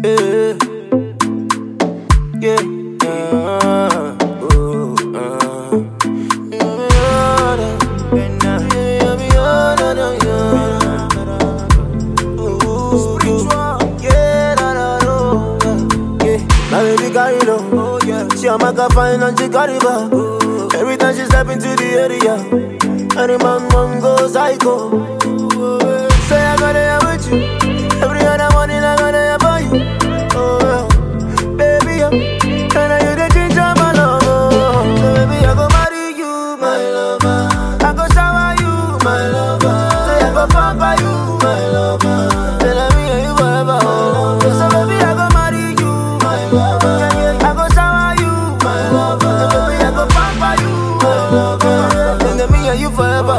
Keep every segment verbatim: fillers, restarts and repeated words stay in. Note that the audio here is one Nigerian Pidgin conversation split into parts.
Yeah, yeah, yeah. Ooh, uh. My baby got it on. Oh, yeah. She a maka fine and she got it back. Oh. Every time she step into the area, any man want go psycho. Oh, say I gotta here with you. Every other morning I gotta here for you. Oh, yeah. Baby, yeah. Can I you the change of my love? Oh. So baby, I go marry you, my lover. I go shower you, my lover. Say I go pamper you, my lover. Tell me you forever. Oh. So baby, I go marry you. I go shower you, my lover. Baby, I go pamper you, my lover. And me and you forever.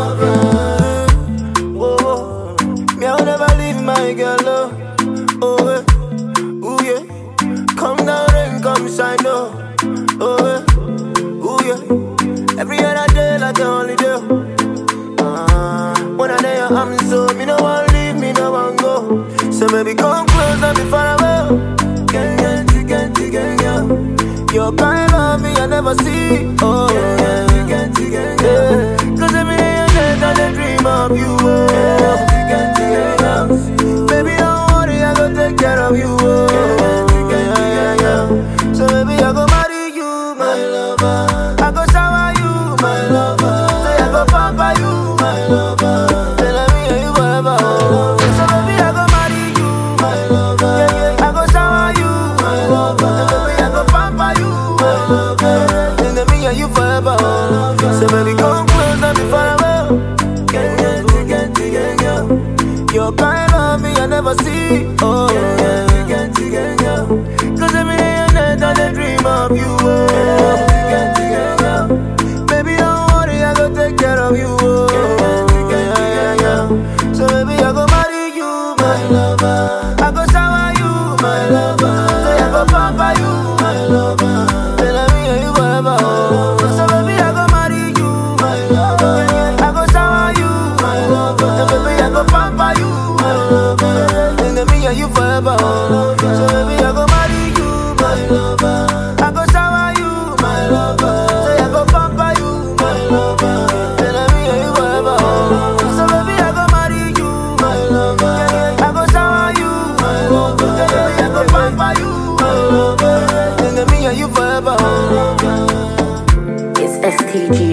Oh, oh. Me I'll never leave my girl. Oh, oh yeah. Ooh yeah. Come down rain, come shine. Oh, oh yeah. Ooh yeah. Every other day like a holiday. Uh, when I day I'm so me no one leave me no one go. So baby come close and be far away. Gang, gang, gang, gang, gang. Your kind of me I never see. Oh, yeah, gang, gang, yeah. Cause every day I get on the dream of you. Oh, gang, gang, gang. Baby, don't worry, I go take care of you. Oh, gang, gang, gang. So baby, I go marry you, my lover. I go shower you, my lover. Say I go pamper you, my lover. Tell me you forever. Oh, so baby, I go marry you, my lover. Yeah, yeah. I go shower you, my lover. Baby, I go pamper you, my lover. And me and you forever. So baby, come close and be far away. Gang, gang, gang, gang, gang. Your kind of me I never see. Oh, yeah, gang, gang, gang. Cause every day and night I dey dream of you. Oh, gang, gang, gang. Baby, don't worry, I go take care of you. Oh, gang, gang, gang. So baby, I go marry you, my lover. I go shower you, my lover. Say I go pamper you, my lover. Tell me you forever. Oh, so baby, I go marry you, my lover. I go shower you, my lover. So baby, I go pamper you, my lover. And me and you forever. Oh, so baby, I go marry you, my lover. I go shower you, my lover. Say I go pamper you, my lover. Tell me you forever. Oh, so baby, I go marry you, my lover. I go shower you, my lover. Baby, I go pamper you, my lover. And me and you forever. It's S T G.